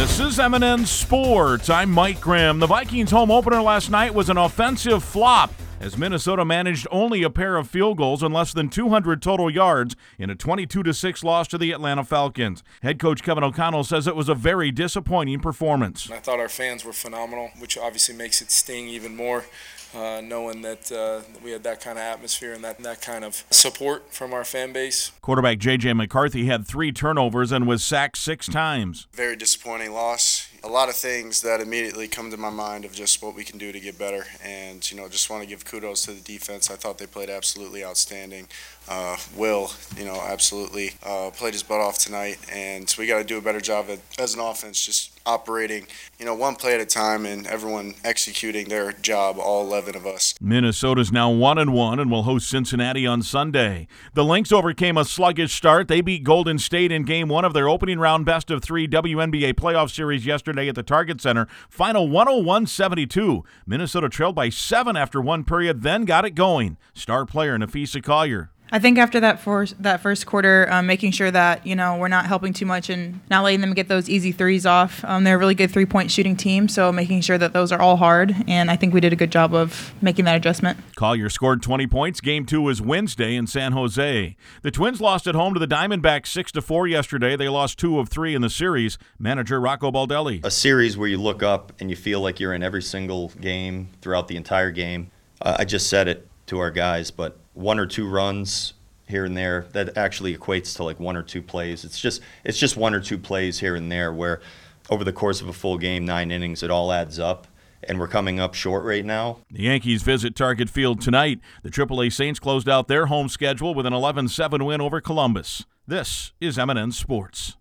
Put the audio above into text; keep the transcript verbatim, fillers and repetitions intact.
This is M and N Sports. I'm Mike Grimm. The Vikings home opener last night was an offensive flop as Minnesota managed only a pair of field goals and less than two hundred total yards in a twenty-two to six loss to the Atlanta Falcons. Head coach Kevin O'Connell says it was a very disappointing performance. I thought our fans were phenomenal, which obviously makes it sting even more, uh, knowing that uh, we had that kind of atmosphere and that, that kind of support from our fan base. Quarterback J J McCarthy had three turnovers and was sacked six times. Very disappointing loss. A lot of things that immediately come to my mind of just what we can do to get better, and you know, just want to give kudos to the defense. I thought they played absolutely outstanding. Uh, Will, you know, absolutely uh, played his butt off tonight, and we got to do a better job at, as an offense, just operating, you know, one play at a time, and everyone executing their job, all eleven of us. Minnesota's now one and one and will host Cincinnati on Sunday. The Lynx overcame a sluggish start. They beat Golden State in game one of their opening round best of three W N B A playoff series yesterday at the Target Center. Final one oh one seventy-two. Minnesota trailed by seven after one period, then got it going. Star player Nafisa Collier. I think after that first, that first quarter, um, making sure that, you know, we're not helping too much and not letting them get those easy threes off. Um, they're a really good three-point shooting team, so making sure that those are all hard, and I think we did a good job of making that adjustment. Collier scored twenty points. Game two was Wednesday in San Jose. The Twins lost at home to the Diamondbacks six to four yesterday. They lost two of three in the series. Manager Rocco Baldelli. A series where you look up and you feel like you're in every single game throughout the entire game. Uh, I just said it to our guys, but one or two runs here and there, that actually equates to like one or two plays. It's just it's just one or two plays here and there where over the course of a full game, nine innings, it all adds up, and we're coming up short right now. The Yankees visit Target Field tonight. The triple A Saints closed out their home schedule with an eleven seven win over Columbus. This is M and N Sports.